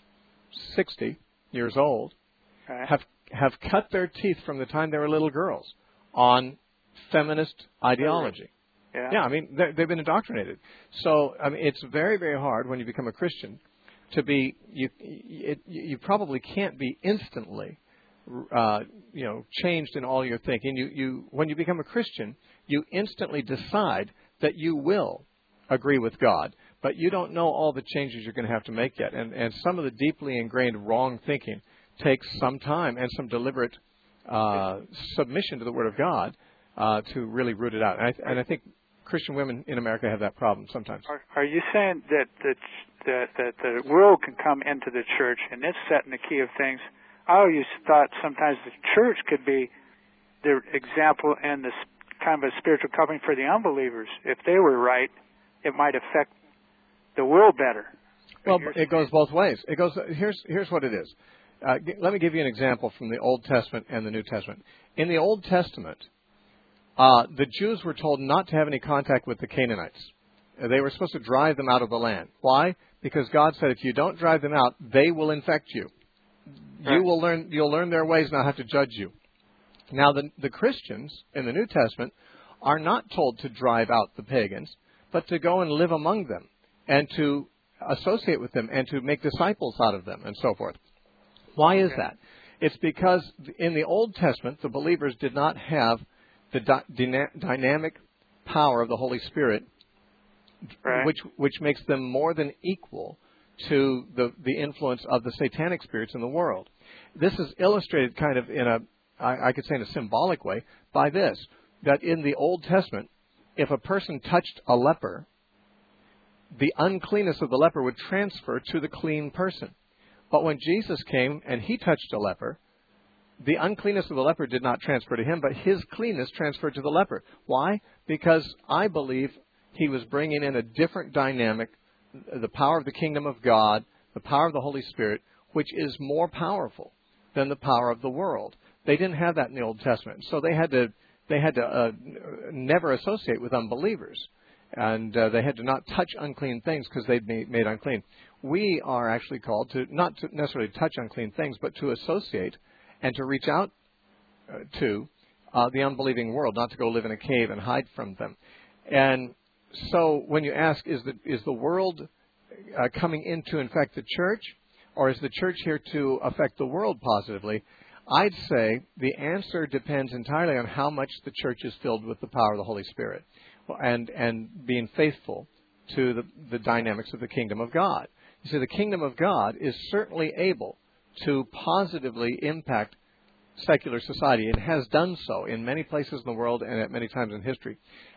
sixty years old, right. have have cut their teeth from the time they were little girls on feminist ideology. Yeah, yeah I mean, they've been indoctrinated. So, I mean, it's very, very hard when you become a Christian to be, you it, you probably can't be instantly, uh, you know, changed in all your thinking. You, you, when you become a Christian, you instantly decide that you will agree with God, but you don't know all the changes you're going to have to make yet. And, and some of the deeply ingrained wrong thinking takes some time and some deliberate uh, submission to the Word of God uh, to really root it out. And I, and I think Christian women in America have that problem sometimes. Are, are you saying that, that that that the world can come into the church and it's setting the key of things? I always thought sometimes the church could be the example and the kind of a spiritual covering for the unbelievers. If they were right, it might affect the world better. Well, it goes both ways. It goes. Here's here's what it is. Uh, g- let me give you an example from the Old Testament and the New Testament. In the Old Testament, uh, the Jews were told not to have any contact with the Canaanites. Uh, they were supposed to drive them out of the land. Why? Because God said, if you don't drive them out, they will infect you. Right. You will learn. You'll learn their ways, and I'll have to judge you. Now, the the Christians in the New Testament are not told to drive out the pagans, but to go and live among them and to associate with them and to make disciples out of them and so forth. Why is that? It's because in the Old Testament, the believers did not have the di- dyna- dynamic power of the Holy Spirit, right. which which makes them more than equal to the, the influence of the satanic spirits in the world. This is illustrated kind of in a, I, I could say in a symbolic way, by this, that in the Old Testament, if a person touched a leper, the uncleanness of the leper would transfer to the clean person. But when Jesus came and he touched a leper, the uncleanness of the leper did not transfer to him, but his cleanness transferred to the leper. Why? Because I believe he was bringing in a different dynamic, the power of the kingdom of God, the power of the Holy Spirit, which is more powerful than the power of the world. They didn't have that in the Old Testament. So they had to they had to uh, never associate with unbelievers. And uh, they had to not touch unclean things because they'd be made unclean. We are actually called to not to necessarily touch unclean things, but to associate and to reach out uh, to uh, the unbelieving world, not to go live in a cave and hide from them. And so when you ask, is the, is the world uh, coming in to infect the church, or is the church here to affect the world positively? I'd say the answer depends entirely on how much the church is filled with the power of the Holy Spirit and and being faithful to the, the dynamics of the kingdom of God. You see, the kingdom of God is certainly able to positively impact secular society. It has done so in many places in the world and at many times in history.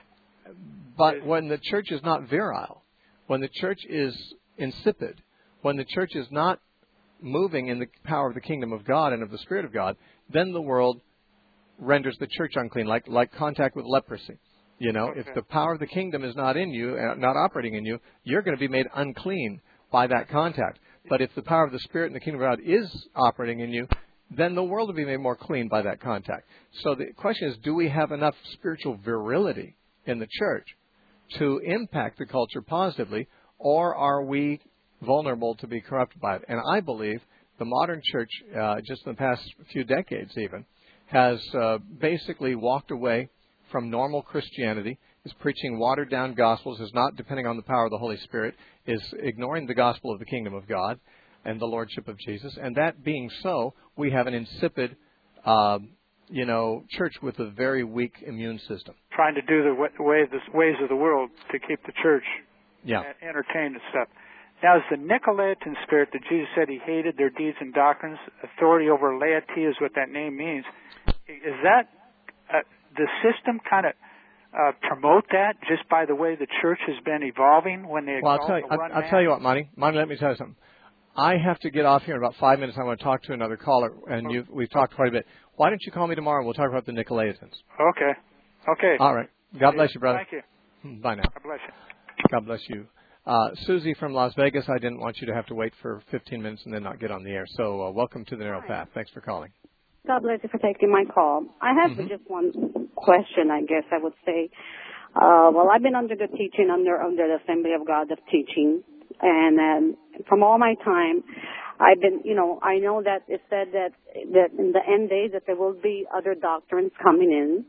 But when the church is not virile, when the church is insipid, when the church is not moving in the power of the kingdom of God and of the Spirit of God, then the world renders the church unclean, like like contact with leprosy. You know, okay. If the power of the kingdom is not in you, uh, not operating in you, you're going to be made unclean by that contact. But if the power of the Spirit and the kingdom of God is operating in you, then the world will be made more clean by that contact. So the question is, do we have enough spiritual virility in the church to impact the culture positively, or are we vulnerable to be corrupted by it? And I believe the modern church, uh, just in the past few decades even, has uh, basically walked away from normal Christianity, is preaching watered-down gospels, is not depending on the power of the Holy Spirit, is ignoring the gospel of the kingdom of God and the lordship of Jesus. And that being so, we have an insipid, uh, you know, church with a very weak immune system. Trying to do the way the ways of the world to keep the church yeah. entertained and stuff. Now, is the Nicolaitan spirit that Jesus said he hated their deeds and doctrines, authority over laity is what that name means, is that uh, the system kind of uh, promote that just by the way the church has been evolving when they well, I'll tell you, I'll, I'll tell you what, Monty. Monty, let me tell you something. I have to get off here in about five minutes. I want to talk to another caller, and you've, we've talked quite a bit. Why don't you call me tomorrow and we'll talk about the Nicolaitans? Okay. Okay. All right. God bless you, brother. Thank you. Bye now. God bless you. God bless you. Uh, Susie from Las Vegas, I didn't want you to have to wait for fifteen minutes and then not get on the air. So uh, welcome to the Narrow Path. Thanks for calling. God bless you for taking my call. I have mm-hmm. just one question, I guess I would say. Uh, well, I've been under the teaching, under under the Assembly of God of teaching, and um, from all my time, I've been, you know, I know that it said that that in the end days that there will be other doctrines coming in,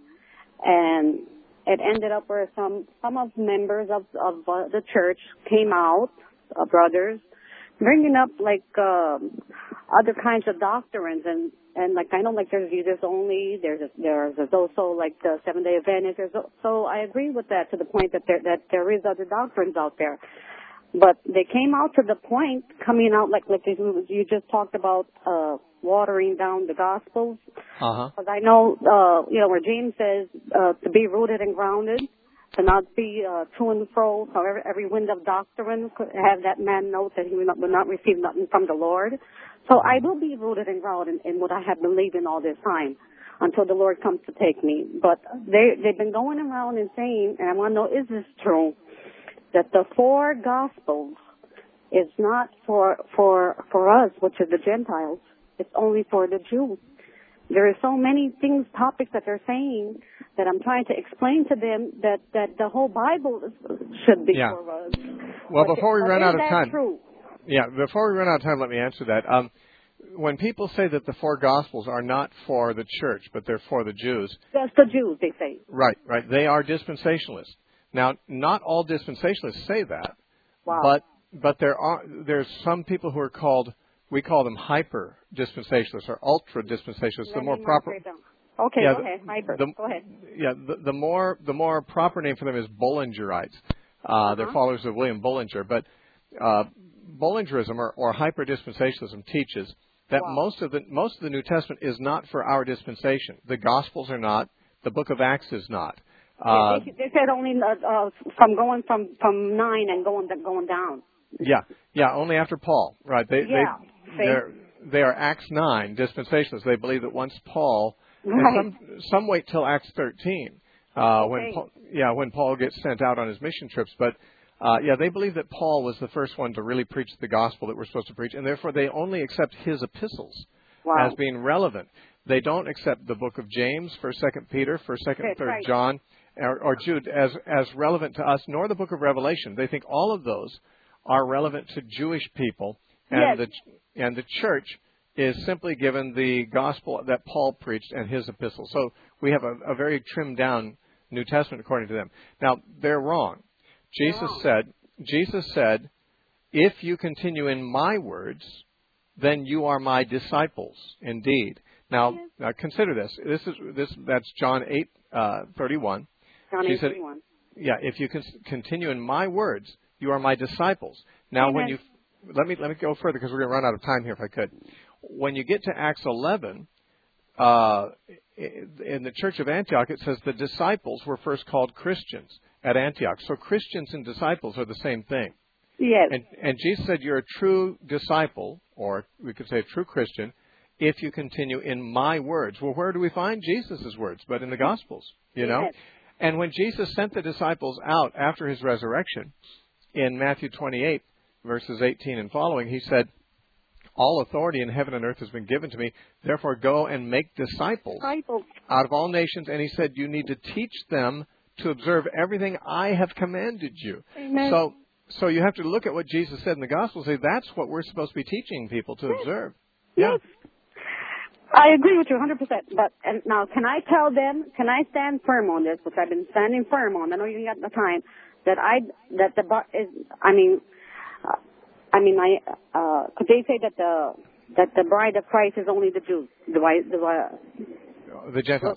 and it ended up where some some of members of of uh, the church came out, uh, brothers, bringing up like uh, other kinds of doctrines, and and like I know like there's Jesus only, there's a, there's also like the Seventh Day Adventist. There's, so I agree with that to the point that there that there is other doctrines out there. But they came out to the point, coming out like like you just talked about, uh, watering down the Gospels. Uh-huh. Because I know, uh, you know, where James says uh, to be rooted and grounded, to not be uh, to and fro, however, every wind of doctrine, have that man note that he will not, will not receive nothing from the Lord. So I will be rooted and grounded in, in what I have believed in all this time until the Lord comes to take me. But they, they've been going around and saying, and I want to know, is this true? That the four Gospels is not for for for us, which are the Gentiles. It's only for the Jews. There are so many things, topics that they're saying that I'm trying to explain to them that, that the whole Bible should be yeah. for us. Well, but before we run out of time, true? yeah, before we run out of time, let me answer that. Um, when people say that the four Gospels are not for the church, but they're for the Jews, that's the Jews, they say. Right, right. They are dispensationalists. Now, not all dispensationalists say that, wow. but but there are there's some people who are called, we call them hyper dispensationalists or ultra dispensationalists. Let the more me proper. Okay, yeah, go ahead. Hyper. The, go ahead. Yeah, the, the more the more proper name for them is Bollingerites. Uh, uh-huh. They're followers of William Bullinger, but uh, Bollingerism or, or hyper dispensationalism teaches that wow. most of the most of the New Testament is not for our dispensation. The Gospels are not. The Book of Acts is not. Uh, they, they said only uh, uh, from going from, from nine and going going down. Yeah, yeah, only after Paul, right? They, yeah, they, they're, they are Acts nine dispensationalists. They believe that once Paul, right. and some some wait till Acts thirteen, uh, okay. when Paul, yeah, when Paul gets sent out on his mission trips. But uh, yeah, they believe that Paul was the first one to really preach the gospel that we're supposed to preach, and therefore they only accept his epistles wow. as being relevant. They don't accept the book of James, First, Second Peter, First, Second, That's Third right. John, or, or Jude as as relevant to us, nor the book of Revelation. They think all of those are relevant to Jewish people, and Yes. the and the church is simply given the gospel that Paul preached and his epistle. So we have a, a very trimmed down New Testament according to them. Now they're wrong. Jesus wrong. said, Jesus said, if you continue in my words, then you are my disciples indeed. Now, Yes. now consider this. This is this that's John eight uh, thirty-one. John She eight said, thirty-one. yeah, if you can continue in my words, you are my disciples. Now, when Amen. you let me let me go further because we're going to run out of time here if I could. When you get to Acts eleven, uh, in the church of Antioch, it says the disciples were first called Christians at Antioch. So Christians and disciples are the same thing. Yes. And, and Jesus said you're a true disciple, or we could say a true Christian, if you continue in my words. Well, where do we find Jesus' words? But in the Gospels, you know? Yes. And when Jesus sent the disciples out after his resurrection, in Matthew twenty-eight, verses eighteen and following, he said, all authority in heaven and earth has been given to me. Therefore, go and make disciples Disciples. out of all nations. And he said, you need to teach them to observe everything I have commanded you. Amen. So, so you have to look at what Jesus said in the Gospel and say, that's what we're supposed to be teaching people to observe. Yes. I agree with you one hundred percent. But and now, can I tell them, can I stand firm on this, which I've been standing firm on, I know you got the time, that I, that the, bu- is, I mean, uh, I mean, I, uh, could they say that the, that the bride of Christ is only the Jews? The, wi- the, uh, The Gentiles.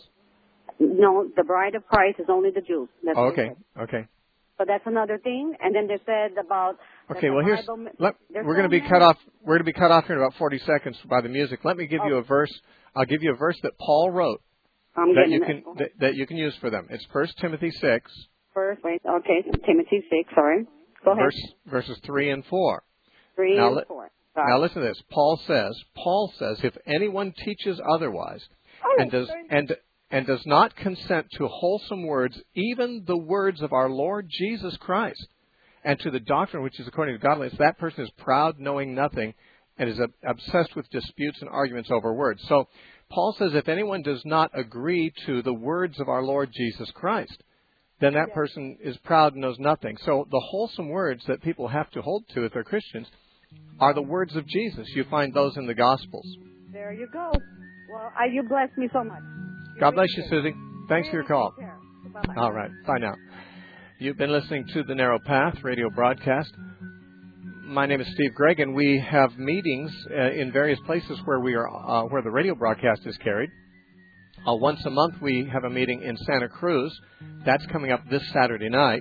no, the bride of Christ is only the Jews. That's Oh, what they okay, said. okay. But that's another thing. And then they said about, that Okay, the well, here's, Bible, let, there's we're so going to be many- cut off, we're going to be cut off here in about forty seconds by the music. Let me give you Oh. a verse, I'll give you a verse that Paul wrote I'm that getting you it. can, that, that you can use for them. It's First Timothy six, First, wait, okay, Timothy six, sorry. Go ahead. verse, verses three and four. Three now and li- four. Sorry. Now listen to this. Paul says, Paul says, if anyone teaches otherwise Oh, and does and and does not consent to wholesome words, even the words of our Lord Jesus Christ, and to the doctrine which is according to godliness, that person is proud, knowing nothing, and is obsessed with disputes and arguments over words. So Paul says, if anyone does not agree to the words of our Lord Jesus Christ, then that person is proud and knows nothing. So the wholesome words that people have to hold to if they're Christians are the words of Jesus. You find those in the Gospels. There you go. Well, I, you blessed me so much. You God bless really you, did. Susie. Thanks for your call. Take care. Bye-bye. All right. Bye now. You've been listening to The Narrow Path radio broadcast. My name is Steve Gregg, and we have meetings uh, in various places where we are, uh, where the radio broadcast is carried. Uh, once a month, we have a meeting in Santa Cruz. That's coming up this Saturday night.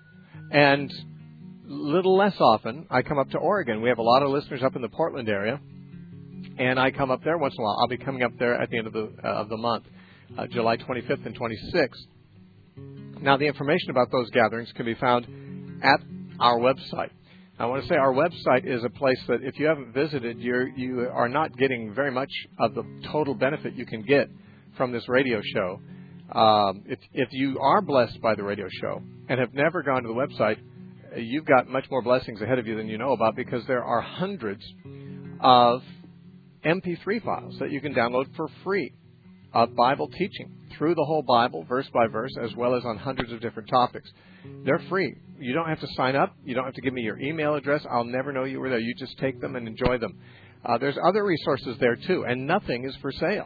And little less often, I come up to Oregon. We have a lot of listeners up in the Portland area, and I come up there once in a while. I'll be coming up there at the end of the uh, of the month, uh, July twenty-fifth and twenty-sixth. Now, the information about those gatherings can be found at our website. I want to say our website is a place that if you haven't visited, you're, you are not getting very much of the total benefit you can get from this radio show. Um, if, if you are blessed by the radio show and have never gone to the website, you've got much more blessings ahead of you than you know about, because there are hundreds of M P three files that you can download for free of Bible teaching through the whole Bible, verse by verse, as well as on hundreds of different topics. They're free. You don't have to sign up. You don't have to give me your email address. I'll never know you were there. You just take them and enjoy them. Uh, there's other resources there, too, and nothing is for sale.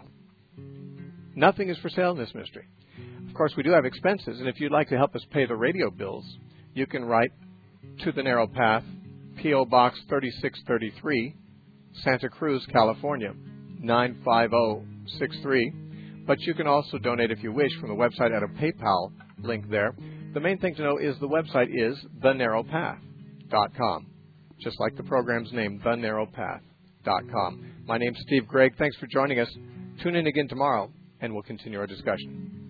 Nothing is for sale in this ministry. Of course, we do have expenses, and if you'd like to help us pay the radio bills, you can write to The Narrow Path, P O. Box thirty-six thirty-three, Santa Cruz, California, nine five zero six three. But you can also donate if you wish from the website at a PayPal link there. The main thing to know is the website is the narrow path dot com, just like the program's name, the narrow path dot com. My name's Steve Gregg. Thanks for joining us. Tune in again tomorrow, and we'll continue our discussion.